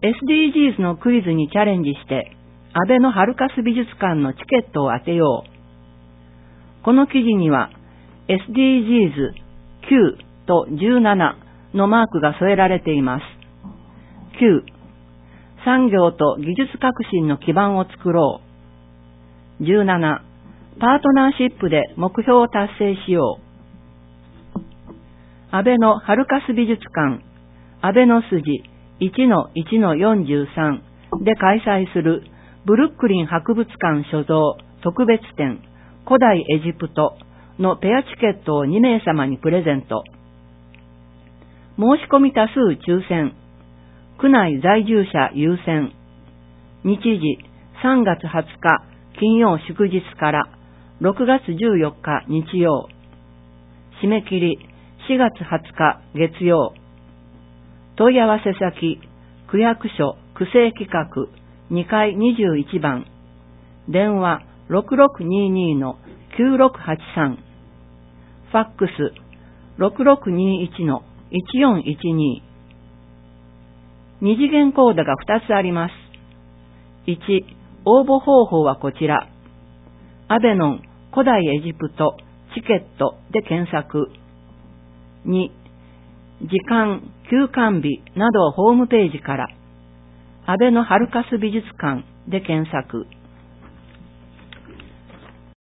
SDGs のクイズにチャレンジして、安倍のハルカス美術館のチケットを当てよう。この記事には、SDGs 9と17のマークが添えられています。9、産業と技術革新の基盤を作ろう。17、パートナーシップで目標を達成しよう。安倍のハルカス美術館、安倍の筋 1-1-43 で開催するブルックリン博物館所蔵特別展古代エジプトのペアチケットを2名様にプレゼント。申し込み多数抽選、区内在住者優先。日時3月20日金曜祝日から6月14日日曜。締め切り4月20日月曜。問い合わせ先、区役所区政企画2階21番。電話6622-9683。ファックス6621-1412。二次元コードが2つあります。1、応募方法はこちら。アベノン古代エジプトチケットで検索。2、時間、休館日などをホームページから、安倍のハルカス美術館で検索。